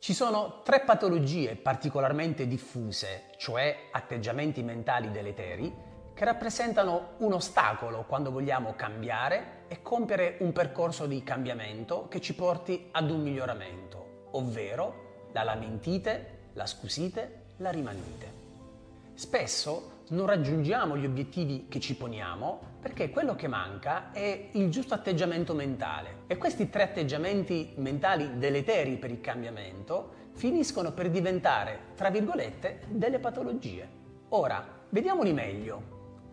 Ci sono tre patologie particolarmente diffuse, cioè atteggiamenti mentali deleteri, che rappresentano un ostacolo quando vogliamo cambiare e compiere un percorso di cambiamento che ci porti ad un miglioramento, ovvero la lamentite, la scusite, la rimandite. Spesso non raggiungiamo gli obiettivi che ci poniamo perché quello che manca è il giusto atteggiamento mentale e questi tre atteggiamenti mentali deleteri per il cambiamento finiscono per diventare, tra virgolette, delle patologie. Ora, vediamoli meglio.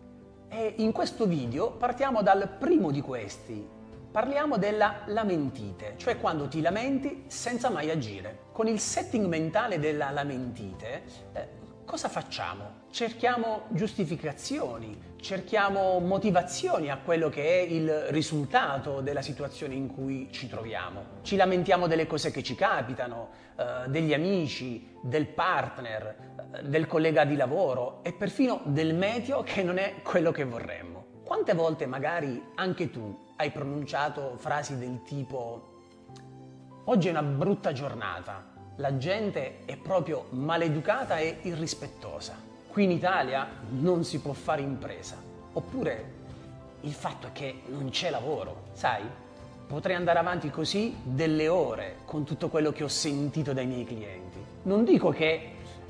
E in questo video partiamo dal primo di questi. Parliamo della lamentite, cioè quando ti lamenti senza mai agire. Con il setting mentale della lamentite, cosa facciamo? Cerchiamo giustificazioni, cerchiamo motivazioni a quello che è il risultato della situazione in cui ci troviamo. Ci lamentiamo delle cose che ci capitano, degli amici, del partner, del collega di lavoro e perfino del meteo che non è quello che vorremmo. Quante volte magari anche tu hai pronunciato frasi del tipo «Oggi è una brutta giornata». La gente è proprio maleducata e irrispettosa. Qui in Italia non si può fare impresa. Oppure il fatto è che non c'è lavoro. Sai, potrei andare avanti così delle ore con tutto quello che ho sentito dai miei clienti. Non dico che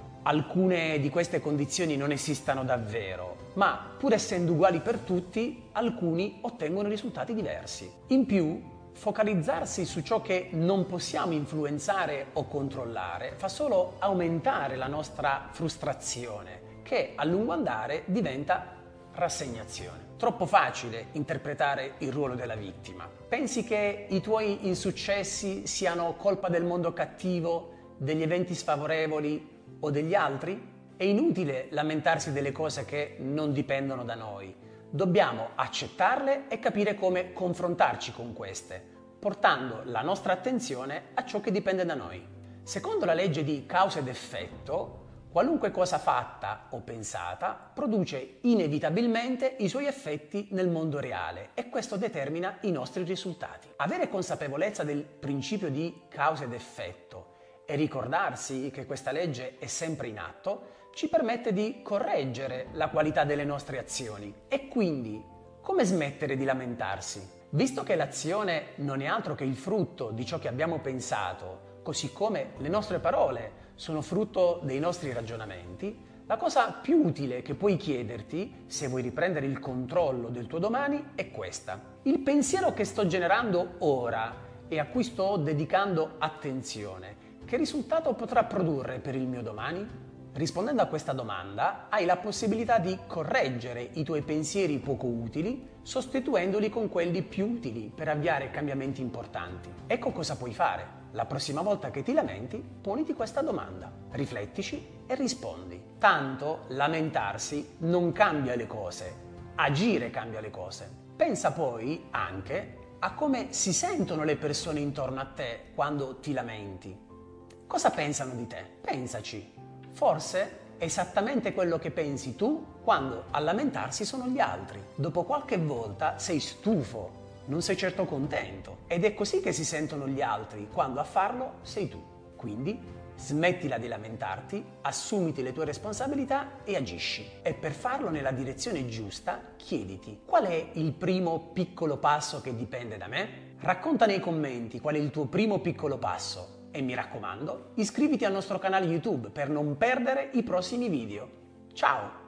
alcune di queste condizioni non esistano davvero, ma pur essendo uguali per tutti, alcuni ottengono risultati diversi. In più, focalizzarsi su ciò che non possiamo influenzare o controllare fa solo aumentare la nostra frustrazione, che a lungo andare diventa rassegnazione. Troppo facile interpretare il ruolo della vittima. Pensi che i tuoi insuccessi siano colpa del mondo cattivo, degli eventi sfavorevoli o degli altri? È inutile lamentarsi delle cose che non dipendono da noi. Dobbiamo accettarle e capire come confrontarci con queste, portando la nostra attenzione a ciò che dipende da noi. Secondo la legge di causa ed effetto, qualunque cosa fatta o pensata produce inevitabilmente i suoi effetti nel mondo reale e questo determina i nostri risultati. Avere consapevolezza del principio di causa ed effetto e ricordarsi che questa legge è sempre in atto ci permette di correggere la qualità delle nostre azioni. E quindi, come smettere di lamentarsi? Visto che l'azione non è altro che il frutto di ciò che abbiamo pensato, così come le nostre parole sono frutto dei nostri ragionamenti, la cosa più utile che puoi chiederti, se vuoi riprendere il controllo del tuo domani, è questa. Il pensiero che sto generando ora e a cui sto dedicando attenzione, che risultato potrà produrre per il mio domani? Rispondendo a questa domanda, hai la possibilità di correggere i tuoi pensieri poco utili, sostituendoli con quelli più utili per avviare cambiamenti importanti. Ecco cosa puoi fare. La prossima volta che ti lamenti, poniti questa domanda, riflettici e rispondi. Tanto lamentarsi non cambia le cose, agire cambia le cose. Pensa poi anche a come si sentono le persone intorno a te quando ti lamenti. Cosa pensano di te? Pensaci. Forse è esattamente quello che pensi tu quando a lamentarsi sono gli altri. Dopo qualche volta sei stufo, non sei certo contento ed è così che si sentono gli altri quando a farlo sei tu. Quindi smettila di lamentarti, assumiti le tue responsabilità e agisci. E per farlo nella direzione giusta, chiediti: qual è il primo piccolo passo che dipende da me? Racconta nei commenti qual è il tuo primo piccolo passo. E mi raccomando, iscriviti al nostro canale YouTube per non perdere i prossimi video. Ciao!